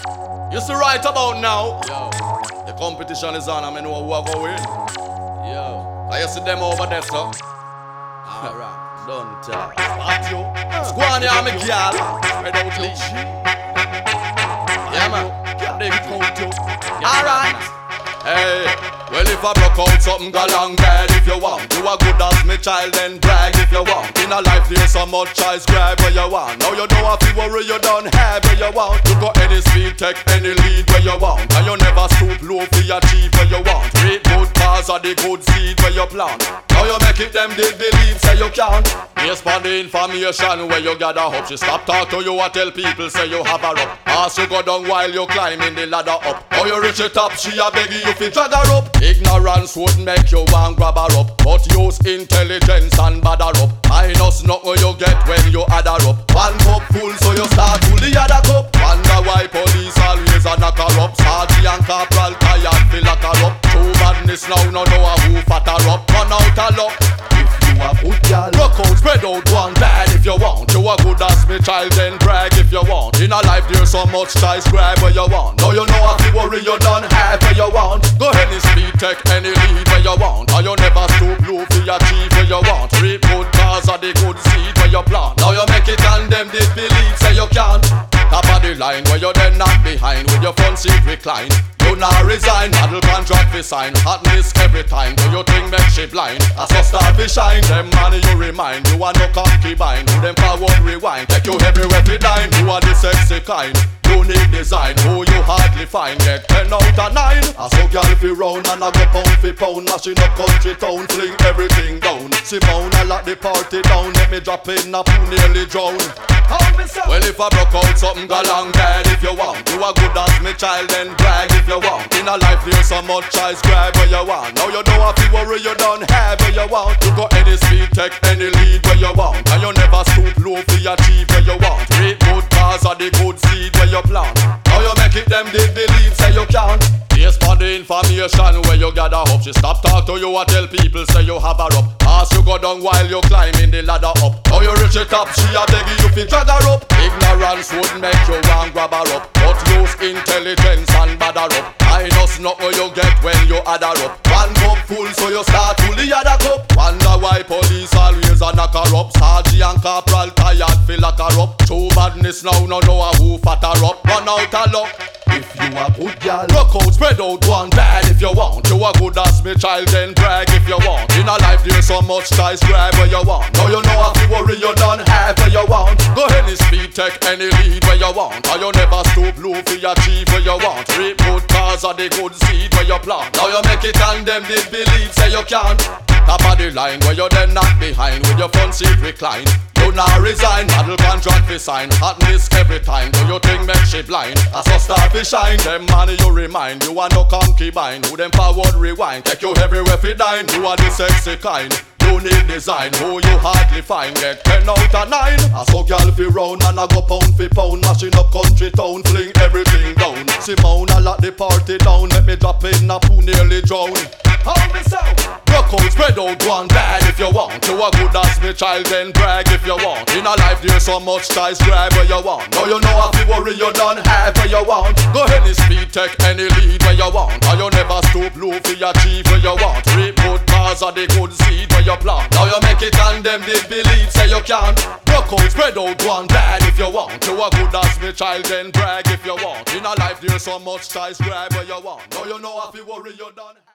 You see right about now, Yo, the competition is on, I know who are going. yo, I see them over there, so. alright. Don't talk. Spot you. Squan ya, me girl. Spread out your cheek. Yeah, man. Big coat you. Alright. Hey, well if I broke out something go long bad if you want. You are good as me child and brag if you want. In a life there's so much choice, grab where you want. Now you don't have to worry, you don't have where you want. You got any speed, take any lead where you want. And you never stoop low for achieve where you want. Great good cause are the good seed where you plant. Now you make it them they believe say you can. Based on the information where you gather up. She stop talk to you and tell people say you have her up. As you go down while you climbing the ladder up. Now you reach the top, she a begging you fi drag her up. Ignorance would make you want grab her up, but use intelligence and badder up. Minus nothing you get when you add her up. One cup full so you start full the other cup. Wonder why police always a knock her up. Sergeant and corporal tired fi lock her up. True badness now no know who fat her up. Run out of luck. You a good girl. Rock out, spread out one bad if you want. You a good as me child then brag if you want. In a life there's so much choice, grab where you want. Now you know how to worry, you done have where you want. Go ahead and speed, take any lead where you want. Or you never stoop low for achieve where you want. Reap good cause of the good seed where you plant. Now you make it and them disbelieve say you can't. Top of the line where you then not behind with your front seat recline. You not resign, model contract fi sign. Hotness every time, do you think make she blind? As you start fi shine, them money you remind. You are no concubine, do them forward rewind. Take you everywhere fi dine, you are the sexy kind. Unique design, who you hardly find. Get 10 out of 9. I saw girl fi round and I go pound fi pound. Mashing up country town, fling everything down. Simone, I lock the party down. Let me drop in a pool nearly drown. Well if I broke out something go long bad if you want. You are good as me child and brag if you want. In a life there's so much choice, grab where you want. Now you don't have to worry, you don't have where you want. You got any speed, take any lead where you want. And you never stoop low for achieve where you want. Reap good cause of the good seed where you plant. Now you make it them they believe say you can't. Based on the information where you gather up. She stop talk to you and tell people say you have her up. As you go down while you climbing the ladder up. Now you reach the top, she a begging you fi drag her up. Ignorance would make you want grab her up, but use intelligence and badder up. Minus nothing you get when you add her up. One cup full so you start full the other cup. Wonder why police always a knock her up. Sergeant and corporal tired fi lock her up. True badness now no know who fat her up. Run out of luck. If you a good girl, rock out, spread out one bad if you want. You a good as me child then brag if you want. In a life there's so much choice, grab where you want. Now you know how to worry, you done have where you want. Go ahead and speed, take any lead where you want. Or you never stoop low for achieve where you want. Reap good cause of the good seed where you plant. Now you make it and them disbelieve say you can't. Top of the line where you then not behind with your front seat recline. You not resign, model contract fi sign. Hotness every time, do you think make she blind? As you start fi shine, them money you remind. You are no concubine, do them forward rewind. Take you everywhere fi dine, you are the sexy kind. Unique design, who you hardly find. Get 10 out of 9. I saw girl fi round and I go pound fi pound. Mashing up country town, fling everything down. Simone, I lock the party down. Let me drop in a pool nearly drown. Hold me so. Rock out, spread out one bad if you want. You a good as me child then brag if you want. In a life there's so much choice, grab where you want. Now you know how to worry, you done have where you want. Go ahead and speed, take any lead where you want. Or you never stoop low for achieve where you want. Reap good cause of the good seed where you plant. Now you make it and them disbelieve say you can't. Rock out, spread out one bad if you want. You a good as me child then brag if you want. In a life there's so much choice, grab where you want. Now you know how to worry, you done